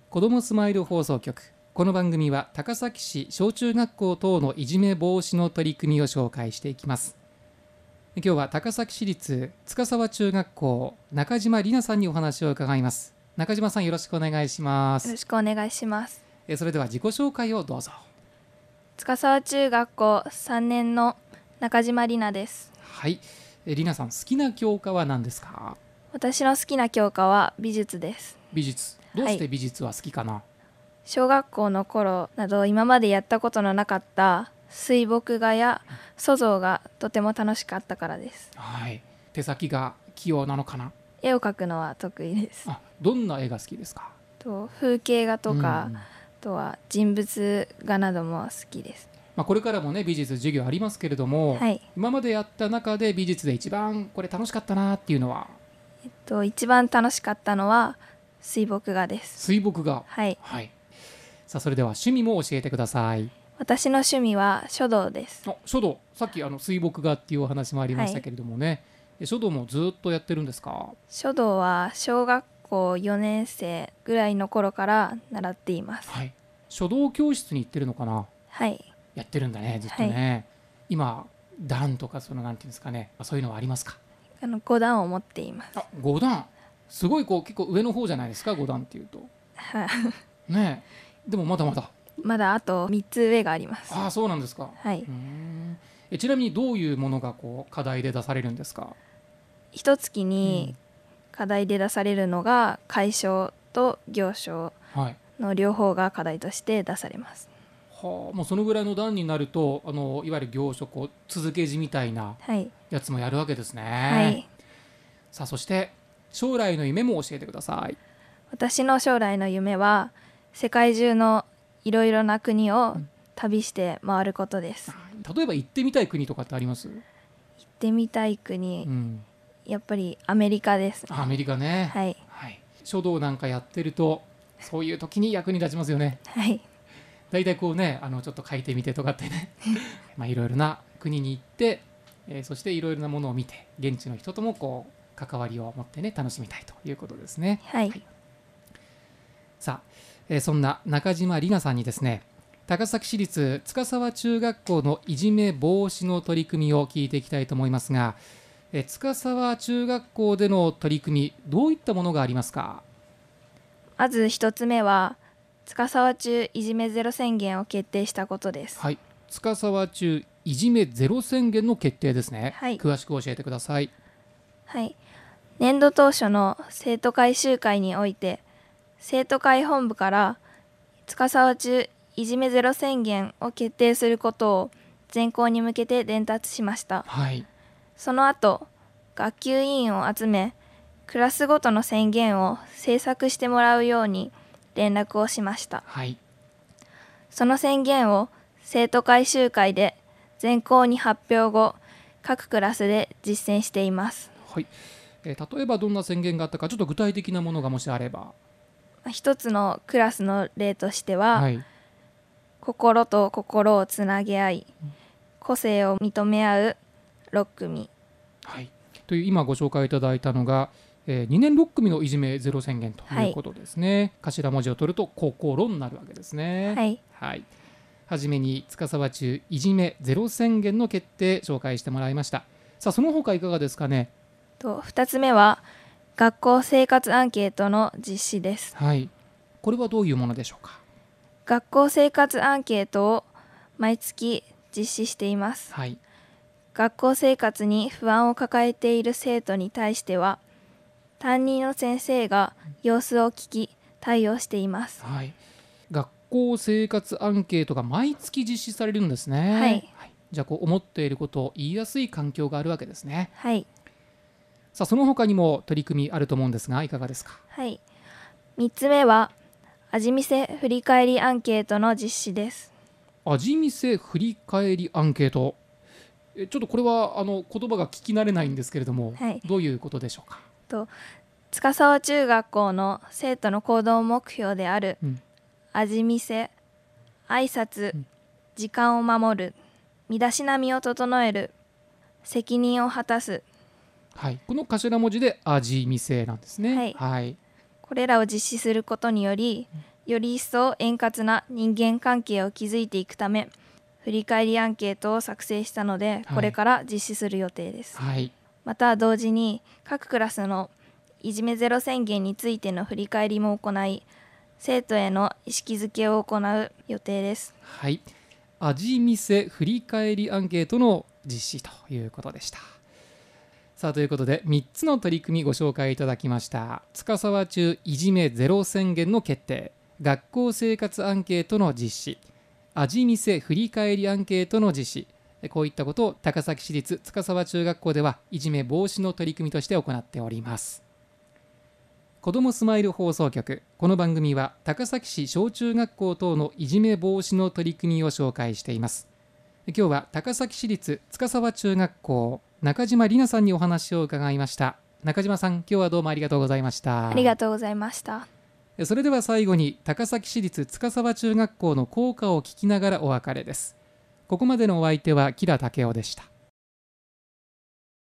子どもスマイル放送局。この番組は高崎市小中学校等のいじめ防止の取り組みを紹介していきます。今日は高崎市立塚沢中学校中島里奈さんにお話を伺います。中島さん、よろしくお願いします。 よろしくお願いします。 それでは自己紹介をどうぞ。 塚沢中学校3年の中島里奈です。 はい、里奈さん、好きな教科は何ですか？ 私の好きな教科は美術です。 美術。どうして美術は好きかな？ 小学校の頃など今までやったことのなかった水墨画や塑像がとても楽しかったからです。 はい、手先が器用なのかな？ 絵を描くのは得意です。 どんな絵が好きですか？ 風景画とか、あとは人物画なども好きです。 これからもね、美術授業ありますけれども、 はい、 今までやった中で美術で一番これ楽しかったなっていうのは？ 一番楽しかったのは水墨画です。 水墨画。 はい、 さあ、それでは趣味も教えてください。 私の趣味は書道です。 書道。さっき水墨画っていうお話もありましたけれどもね、書道もずっとやってるんですか？ 書道は小学校4年生ぐらいの頃から習っています。 はい、書道教室に行ってるのかな？ はい、 やってるんだね、ずっとね。今段とかなんていうんですかね、そういうのはありますか 5段を持っています。 5段。すごい結構上の方じゃないですか、5段っていうとね。でもまだまだあと3つ上があります。 そうなんですか。 はい。 ちなみにどういうものが課題で出されるんですか？ 一月に課題で出されるのが楷書と行書の両方が課題として出されます。 もうそのぐらいの段になるといわゆる行書続け字みたいなやつもやるわけですね。 はい。 さあ、そして将来の夢も教えてください。 私の将来の夢は世界中のいろいろな国を旅して回ることです。 例えば行ってみたい国とかってあります？ 行ってみたい国、やっぱりアメリカです。 アメリカね。 はい。 書道なんかやってるとそういう時に役に立ちますよね。 はい。 だいたいちょっと書いてみてとかってねいろいろな国に行って、そしていろいろなものを見て現地の人とも関わりを持ってね、楽しみたいということですね。 はい。 さあ、そんな中島里奈さんにですね、高崎市立塚沢中学校のいじめ防止の取り組みを聞いていきたいと思いますが、塚沢中学校での取り組み、どういったものがありますか？ まず一つ目は塚沢中いじめゼロ宣言を決定したことです。 はい、塚沢中いじめゼロ宣言の決定ですね。 はい、 詳しく教えてください。 はい、年度当初の生徒会集会において生徒会本部から塚沢中いじめゼロ宣言を決定することを全校に向けて伝達しました。 はい、 その後、学級委員を集めクラスごとの宣言を制作してもらうように連絡をしました。 はい、 その宣言を生徒会集会で全校に発表後、各クラスで実践しています。 はい。例えばどんな宣言があったか、ちょっと具体的なものがもしあれば。 一つのクラスの例としては、 はい、 心と心をつなげ合い、個性を認め合う6組、 はい、という今ご紹介いただいたのが、2年6組のいじめゼロ宣言ということですね。頭文字を取ると心になるわけですね。 はい。 はじめに塚沢中いじめゼロ宣言の決定紹介してもらいました。さあ、その他いかがですかね。 2つ目は学校生活アンケートの実施です。 はい、これはどういうものでしょうか？ 学校生活アンケートを毎月実施しています。 はい、 学校生活に不安を抱えている生徒に対しては担任の先生が様子を聞き対応しています。 はい、学校生活アンケートが毎月実施されるんですね。 はい、 じゃあ思っていることを言いやすい環境があるわけですね。 はい。 さあ、その他にも取り組みあると思うんですが、いかがですか？ はい。3つ目は味見せ振り返りアンケートの実施です。 味見せ振り返りアンケート、ちょっとこれは言葉が聞き慣れないんですけれども、どういうことでしょうか？ 塚沢中学校の生徒の行動目標である、味見せ、挨拶、時間を守る、身だしなみを整える、責任を果たす、 はい、この頭文字で味見せなんですね。 はい、これらを実施することによりより一層円滑な人間関係を築いていくため、振り返りアンケートを作成したので、これから実施する予定です。 はい、 また同時に各クラスのいじめゼロ宣言についての振り返りも行い、生徒への意識づけを行う予定です。 はい、味見せ振り返りアンケートの実施ということでした。さあ、ということで3つの取り組みご紹介いただきました。塚沢中いじめゼロ宣言の決定、学校生活アンケートの実施、味見せ振り返りアンケートの実施、こういったことを高崎市立塚沢中学校ではいじめ防止の取り組みとして行っております。子どもスマイル放送局、この番組は高崎市小中学校等のいじめ防止の取り組みを紹介しています。今日は高崎市立塚沢中学校中島里奈さんにお話を伺いました。中島さん、今日はどうもありがとうございました。 ありがとうございました。 それでは最後に高崎市立塚沢中学校の校歌を聞きながらお別れです。ここまでのお相手は木田武夫でした。